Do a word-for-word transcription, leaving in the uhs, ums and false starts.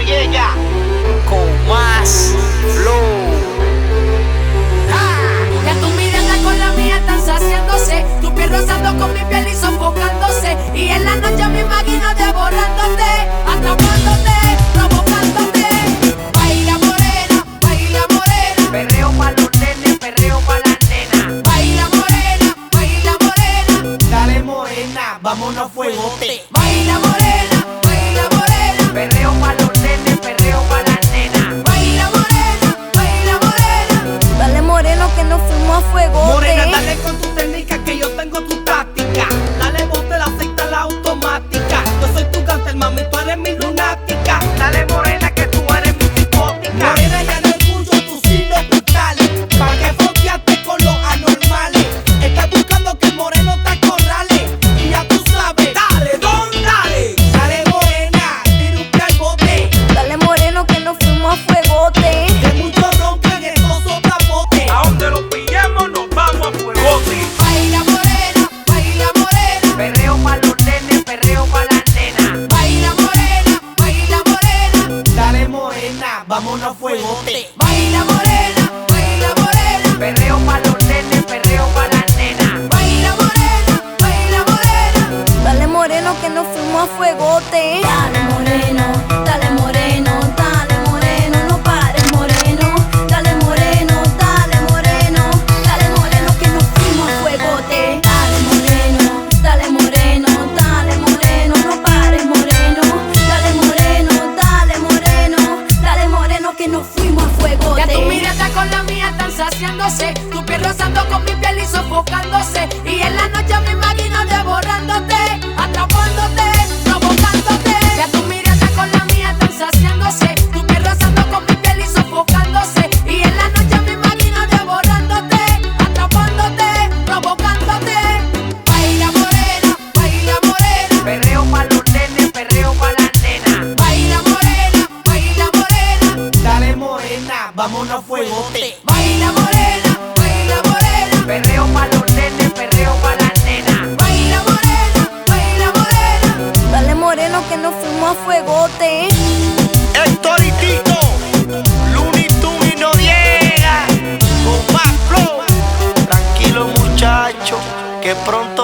Noriega con más flow. Ya tu mirada con la mía están saciándose, tu piel rozando con mi piel y sofocándose. Y en la noche me imagino devorándote, atrapándote, provocándote. Baila morena, baila morena, Perreo pa' los nenes, perreo pa' las nenas. baila morena, baila morena, Dale morena, vámonos a fuegote. baila morena, baila morena, Perreo pa' los nenes, perreo pa' las nenas. baila morena, baila morena. Dale moreno que nos fuimos a fuego. Morena, dale con tu técnica que yo tengo tu táctica. Dale bote, la aceita, la automática. Yo soy tu cáncer, mami, tú eres mi lunática. Dale morena que tú eres mi psicótica. Morena, ya no escucho tus signos brutales. Pa' que fronteaste con los anormales. Estás buscando que el moreno te acorrale. Y ya tú sabes, dale, don, dale. Dale morena, tira un pie al bote. Dale moreno que nos fuimos a fuegote. Que muchos roncan, estos soplapotes. A donde los pillemos nos vamos a fuegote. Baila morena, baila morena, Perreo pa' los nenes, perreo pa' las nenas. baila morena, baila morena, Dale morena, vámonos a fuegote. baila morena, baila morena, Perreo pa' los nenes, perreo pa' las nenas. baila morena, baila morena. Dale moreno que nos fuimos a fuegote. Dale moreno, dale moreno, dale moreno, no pares moreno. Dale moreno, dale moreno, dale moreno que nos fuimos a fuegote. Dale moreno, dale moreno, dale moreno, no pares moreno. Dale moreno, dale moreno, dale moreno que nos fuimos a fuegote. Ya tu mirada con la mía están saciándose, tu piel rozando con mi piel y sofocándose. Y en la noche me imagino devorándote, atrapándote, provocándote. Ya tu mirada con la mía están saciándose, tu piel rozando con mi piel y sofocándose. Y en la noche me imagino devorándote, atrapándote, provocándote. Baila morena, baila morena, Perreo pa' los nenes, perreo pa' las nenas. baila morena, baila morena, Dale morena, vámonos a fuegote. baila morena, baila morena. Perreo pa' los nenes, perreo pa' las nenas. Baila morena, baila morena. Dale moreno que nos fuimos a fuegote. Héctor y Tito, Looney Tunes y Noriega con más flow. Tranquilo muchacho, que pronto